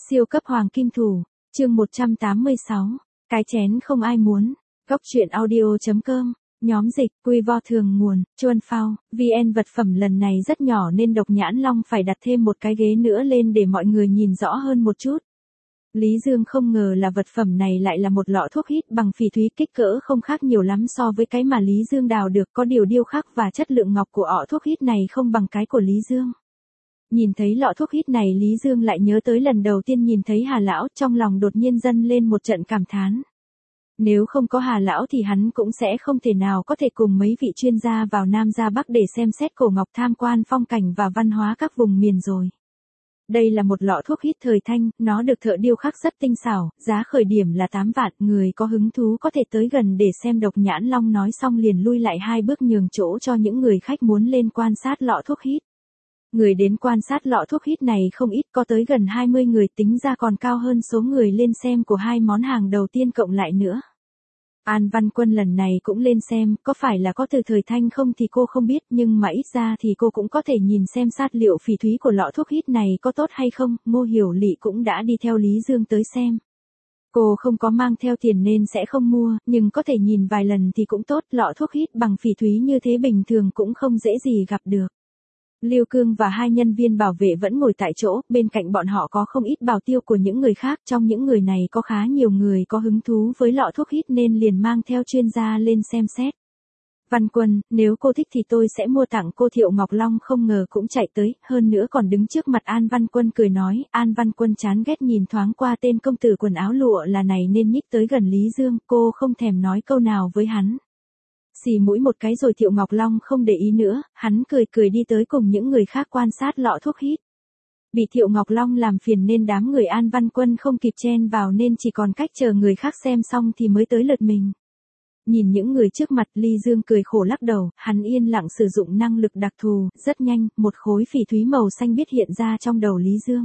Siêu cấp hoàng kim thủ, chương 186, cái chén không ai muốn, góc truyện audio.com, nhóm dịch, quy vo thường nguồn, Chuan Phao, VN vật phẩm lần này rất nhỏ nên Độc Nhãn Long phải đặt thêm một cái ghế nữa lên để mọi người nhìn rõ hơn một chút. Lý Dương không ngờ là vật phẩm này lại là một lọ thuốc hít bằng phỉ thúy, kích cỡ không khác nhiều lắm so với cái mà Lý Dương đào được, có điều điêu khắc và chất lượng ngọc của ọ thuốc hít này không bằng cái của Lý Dương. Nhìn thấy lọ thuốc hít này Lý Dương lại nhớ tới lần đầu tiên nhìn thấy Hà Lão, trong lòng đột nhiên dâng lên một trận cảm thán. Nếu không có Hà Lão thì hắn cũng sẽ không thể nào có thể cùng mấy vị chuyên gia vào Nam ra Bắc để xem xét cổ ngọc, tham quan phong cảnh và văn hóa các vùng miền rồi. Đây là một lọ thuốc hít thời Thanh, nó được thợ điêu khắc rất tinh xảo, giá khởi điểm là 8 vạn, người có hứng thú có thể tới gần để xem. Độc Nhãn Long nói xong liền lui lại 2 bước nhường chỗ cho những người khách muốn lên quan sát lọ thuốc hít. Người đến quan sát lọ thuốc hít này không ít, có tới gần 20 người, tính ra còn cao hơn số người lên xem của hai món hàng đầu tiên cộng lại nữa. An Văn Quân lần này cũng lên xem, có phải là có từ thời Thanh không thì cô không biết, nhưng mà ít ra thì cô cũng có thể nhìn xem sát liệu phỉ thúy của lọ thuốc hít này có tốt hay không. Ngô Hiểu Lị cũng đã đi theo Lý Dương tới xem. Cô không có mang theo tiền nên sẽ không mua, nhưng có thể nhìn vài lần thì cũng tốt, lọ thuốc hít bằng phỉ thúy như thế bình thường cũng không dễ gì gặp được. Lưu Cương và hai nhân viên bảo vệ vẫn ngồi tại chỗ, bên cạnh bọn họ có không ít bảo tiêu của những người khác, trong những người này có khá nhiều người có hứng thú với lọ thuốc hít nên liền mang theo chuyên gia lên xem xét. Văn Quân, nếu cô thích thì tôi sẽ mua tặng cô. Thiệu Ngọc Long không ngờ cũng chạy tới, hơn nữa còn đứng trước mặt An Văn Quân cười nói. An Văn Quân chán ghét nhìn thoáng qua tên công tử quần áo lụa là này nên nhích tới gần Lý Dương, cô không thèm nói câu nào với hắn. Xì mũi một cái rồi Thiệu Ngọc Long không để ý nữa, hắn cười cười đi tới cùng những người khác quan sát lọ thuốc hít. Bị Thiệu Ngọc Long làm phiền nên đám người An Văn Quân không kịp chen vào nên chỉ còn cách chờ người khác xem xong thì mới tới lượt mình. Nhìn những người trước mặt, Lý Dương cười khổ lắc đầu, hắn yên lặng sử dụng năng lực đặc thù, rất nhanh, một khối phỉ thúy màu xanh biếc hiện ra trong đầu Lý Dương.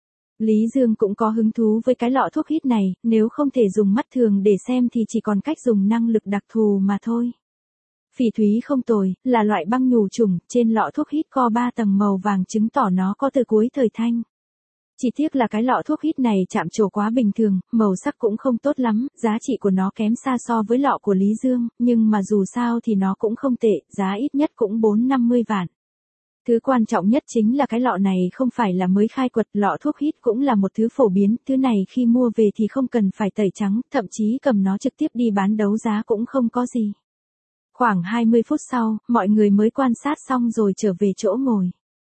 Lý Dương cũng có hứng thú với cái lọ thuốc hít này, nếu không thể dùng mắt thường để xem thì chỉ còn cách dùng năng lực đặc thù mà thôi. Phỉ thúy không tồi, là loại băng nhù trùng, trên lọ thuốc hít có 3 tầng màu vàng chứng tỏ nó có từ cuối thời Thanh. Chỉ tiếc là cái lọ thuốc hít này chạm trổ quá bình thường, màu sắc cũng không tốt lắm, giá trị của nó kém xa so với lọ của Lý Dương, nhưng mà dù sao thì nó cũng không tệ, giá ít nhất cũng 4-50 vạn. Thứ quan trọng nhất chính là cái lọ này không phải là mới khai quật, lọ thuốc hít cũng là một thứ phổ biến, thứ này khi mua về thì không cần phải tẩy trắng, thậm chí cầm nó trực tiếp đi bán đấu giá cũng không có gì. Khoảng 20 phút sau, mọi người mới quan sát xong rồi trở về chỗ ngồi.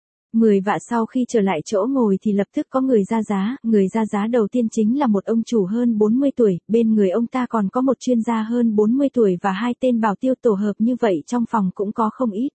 10 vạn sau khi trở lại chỗ ngồi thì lập tức có người ra giá đầu tiên chính là một ông chủ hơn 40 tuổi, bên người ông ta còn có một chuyên gia hơn 40 tuổi và 2 tên bảo tiêu tổ hợp, như vậy trong phòng cũng có không ít.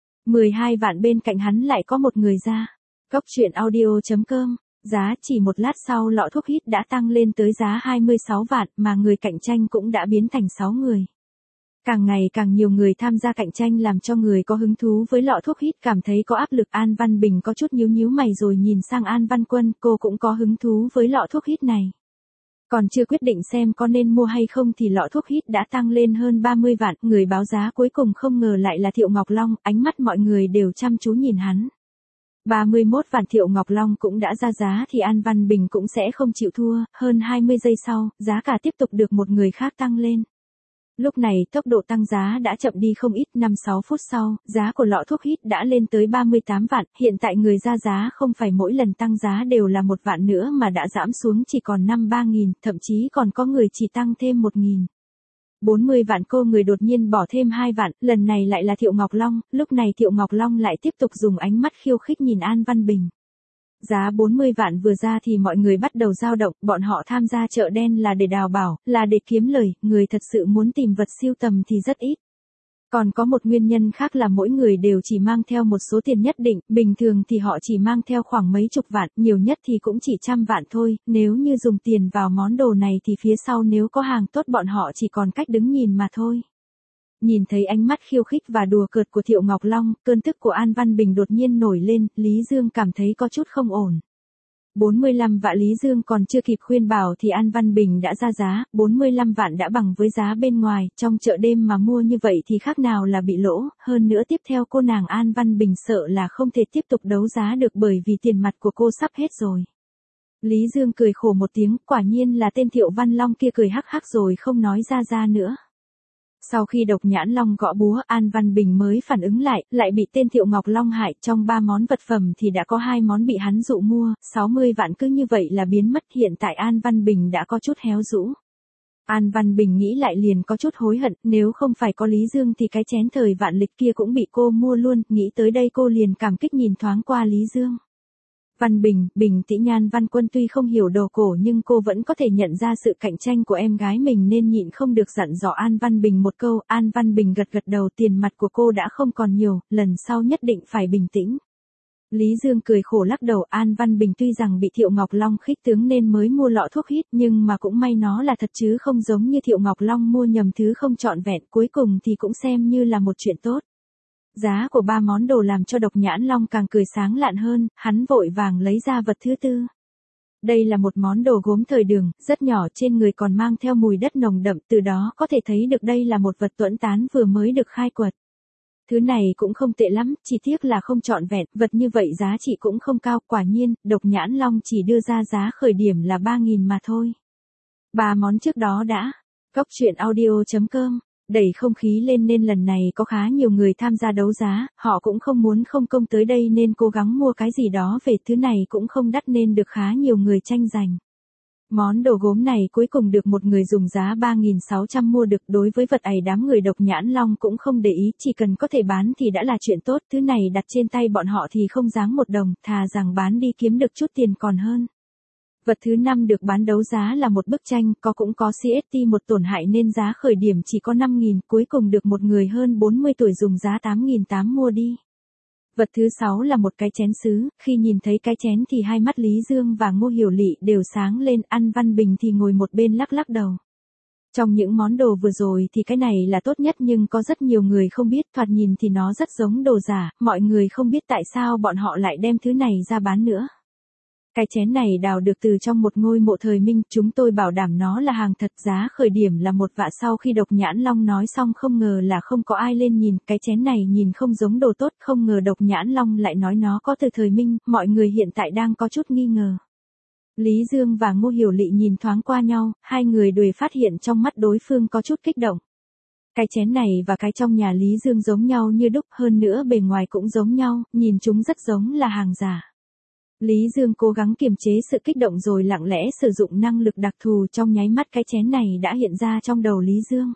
12 vạn bên cạnh hắn lại có một người ra. Góc truyện audio.com, giá chỉ một lát sau lọ thuốc hít đã tăng lên tới giá 26 vạn mà người cạnh tranh cũng đã biến thành 6 người. Càng ngày càng nhiều người tham gia cạnh tranh làm cho người có hứng thú với lọ thuốc hít cảm thấy có áp lực. An Văn Bình có chút nhíu mày rồi nhìn sang An Văn Quân, cô cũng có hứng thú với lọ thuốc hít này. Còn chưa quyết định xem có nên mua hay không thì lọ thuốc hít đã tăng lên hơn 30 vạn, người báo giá cuối cùng không ngờ lại là Thiệu Ngọc Long, ánh mắt mọi người đều chăm chú nhìn hắn. 31 vạn. Thiệu Ngọc Long cũng đã ra giá thì An Văn Bình cũng sẽ không chịu thua, hơn 20 giây sau, giá cả tiếp tục được một người khác tăng lên. Lúc này tốc độ tăng giá đã chậm đi không ít, 5-6 phút sau, giá của lọ thuốc hít đã lên tới 38 vạn, hiện tại người ra giá không phải mỗi lần tăng giá đều là 1 vạn nữa mà đã giảm xuống chỉ còn 5-3 nghìn, thậm chí còn có người chỉ tăng thêm 1 nghìn. 40 vạn. Cô người đột nhiên bỏ thêm 2 vạn, lần này lại là Thiệu Ngọc Long, lúc này Thiệu Ngọc Long lại tiếp tục dùng ánh mắt khiêu khích nhìn An Văn Bình. Giá 40 vạn vừa ra thì mọi người bắt đầu dao động, bọn họ tham gia chợ đen là để đào bảo, là để kiếm lời, người thật sự muốn tìm vật sưu tầm thì rất ít. Còn có một nguyên nhân khác là mỗi người đều chỉ mang theo một số tiền nhất định, bình thường thì họ chỉ mang theo khoảng mấy chục vạn, nhiều nhất thì cũng chỉ 100 vạn thôi, nếu như dùng tiền vào món đồ này thì phía sau nếu có hàng tốt bọn họ chỉ còn cách đứng nhìn mà thôi. Nhìn thấy ánh mắt khiêu khích và đùa cợt của Thiệu Ngọc Long, cơn tức của An Văn Bình đột nhiên nổi lên, Lý Dương cảm thấy có chút không ổn. 45 vạn. Lý Dương còn chưa kịp khuyên bảo thì An Văn Bình đã ra giá, 45 vạn đã bằng với giá bên ngoài, trong chợ đêm mà mua như vậy thì khác nào là bị lỗ, hơn nữa tiếp theo cô nàng An Văn Bình sợ là không thể tiếp tục đấu giá được bởi vì tiền mặt của cô sắp hết rồi. Lý Dương cười khổ một tiếng, quả nhiên là tên Thiệu Văn Long kia, cười hắc hắc rồi không nói ra nữa. Sau khi Độc Nhãn Long gõ búa, An Văn Bình mới phản ứng lại bị tên Thiệu Ngọc Long hại, trong 3 món vật phẩm thì đã có 2 món bị hắn dụ mua, 60 vạn cứ như vậy là biến mất, hiện tại An Văn Bình đã có chút héo rũ. An Văn Bình nghĩ lại liền có chút hối hận, nếu không phải có Lý Dương thì cái chén thời vạn lịch kia cũng bị cô mua luôn, nghĩ tới đây cô liền cảm kích nhìn thoáng qua Lý Dương. Văn Bình, Bình Tĩ Nhan Văn Quân tuy không hiểu đồ cổ nhưng cô vẫn có thể nhận ra sự cạnh tranh của em gái mình nên nhịn không được dặn dò An Văn Bình một câu. An Văn Bình gật đầu, tiền mặt của cô đã không còn nhiều, lần sau nhất định phải bình tĩnh. Lý Dương cười khổ lắc đầu. An Văn Bình tuy rằng bị Thiệu Ngọc Long khích tướng nên mới mua lọ thuốc hít, nhưng mà cũng may nó là thật chứ không giống như Thiệu Ngọc Long mua nhầm thứ không trọn vẹn, cuối cùng thì cũng xem như là một chuyện tốt. Giá của 3 món đồ làm cho Độc Nhãn Long càng cười sáng lạn hơn, hắn vội vàng lấy ra vật thứ tư. Đây là một món đồ gốm thời Đường, rất nhỏ, trên người còn mang theo mùi đất nồng đậm, từ đó có thể thấy được đây là một vật tuẫn tán vừa mới được khai quật. Thứ này cũng không tệ lắm, chỉ tiếc là không trọn vẹn, vật như vậy giá trị cũng không cao, quả nhiên, Độc Nhãn Long chỉ đưa ra giá khởi điểm là 3.000 mà thôi. 3 món trước đó đã. Góc truyện audio.com đẩy không khí lên nên lần này có khá nhiều người tham gia đấu giá, họ cũng không muốn không công tới đây nên cố gắng mua cái gì đó về, thứ này cũng không đắt nên được khá nhiều người tranh giành. Món đồ gốm này cuối cùng được một người dùng giá 3.600 mua được, đối với vật ấy đám người Độc Nhãn Long cũng không để ý, chỉ cần có thể bán thì đã là chuyện tốt, thứ này đặt trên tay bọn họ thì không đáng một đồng, thà rằng bán đi kiếm được chút tiền còn hơn. Vật thứ 5 được bán đấu giá là một bức tranh, cũng có CST một tổn hại nên giá khởi điểm chỉ có 5.000, cuối cùng được một người hơn 40 tuổi dùng giá 8.800 mua đi. Vật thứ 6 là một cái chén sứ, khi nhìn thấy cái chén thì hai mắt Lý Dương và Ngô Hiểu Lị đều sáng lên, An Văn Bình thì ngồi một bên lắc đầu. Trong những món đồ vừa rồi thì cái này là tốt nhất nhưng có rất nhiều người không biết, thoạt nhìn thì nó rất giống đồ giả, mọi người không biết tại sao bọn họ lại đem thứ này ra bán nữa. Cái chén này đào được từ trong một ngôi mộ thời Minh, chúng tôi bảo đảm nó là hàng thật, giá khởi điểm là 1 vạn. Sau khi Độc Nhãn Long nói xong không ngờ là không có ai lên nhìn, cái chén này nhìn không giống đồ tốt, không ngờ Độc Nhãn Long lại nói nó có từ thời Minh, mọi người hiện tại đang có chút nghi ngờ. Lý Dương và Ngô Hiểu Lị nhìn thoáng qua nhau, hai người đều phát hiện trong mắt đối phương có chút kích động. Cái chén này và cái trong nhà Lý Dương giống nhau như đúc, hơn nữa bề ngoài cũng giống nhau, nhìn chúng rất giống là hàng giả. Lý Dương cố gắng kiềm chế sự kích động rồi lặng lẽ sử dụng năng lực đặc thù, trong nháy mắt cái chén này đã hiện ra trong đầu Lý Dương.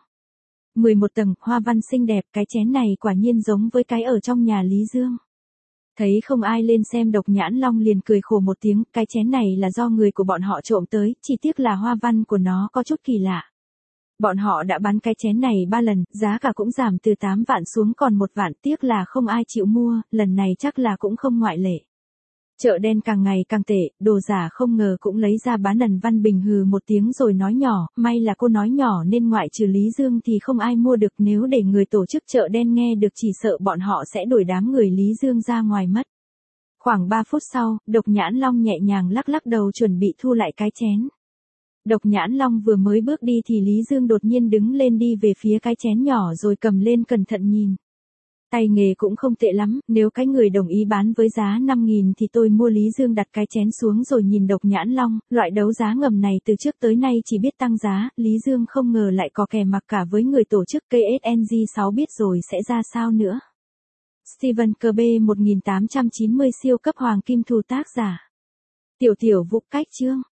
11 tầng, hoa văn xinh đẹp, cái chén này quả nhiên giống với cái ở trong nhà Lý Dương. Thấy không ai lên xem, Độc Nhãn Long liền cười khổ một tiếng, cái chén này là do người của bọn họ trộm tới, chỉ tiếc là hoa văn của nó có chút kỳ lạ. Bọn họ đã bán cái chén này 3 lần, giá cả cũng giảm từ 8 vạn xuống còn 1 vạn, tiếc là không ai chịu mua, lần này chắc là cũng không ngoại lệ. Chợ đen càng ngày càng tệ, đồ giả không ngờ cũng lấy ra bán. Ân Văn Bình hừ một tiếng rồi nói nhỏ, may là cô nói nhỏ nên ngoại trừ Lý Dương thì không ai mua được, nếu để người tổ chức chợ đen nghe được chỉ sợ bọn họ sẽ đuổi đám người Lý Dương ra ngoài mất. Khoảng 3 phút sau, Độc Nhãn Long nhẹ nhàng lắc đầu chuẩn bị thu lại cái chén. Độc Nhãn Long vừa mới bước đi thì Lý Dương đột nhiên đứng lên đi về phía cái chén nhỏ rồi cầm lên cẩn thận nhìn. Tay nghề cũng không tệ lắm, nếu cái người đồng ý bán với giá 5.000 thì tôi mua. Lý Dương đặt cái chén xuống rồi nhìn Độc Nhãn Long, loại đấu giá ngầm này từ trước tới nay chỉ biết tăng giá, Lý Dương không ngờ lại có kè mặc cả với người tổ chức. KSNG 6 biết rồi sẽ ra sao nữa. Stephen Kirby 1890 siêu cấp hoàng kim thù, tác giả Tiểu Vũ, cách chương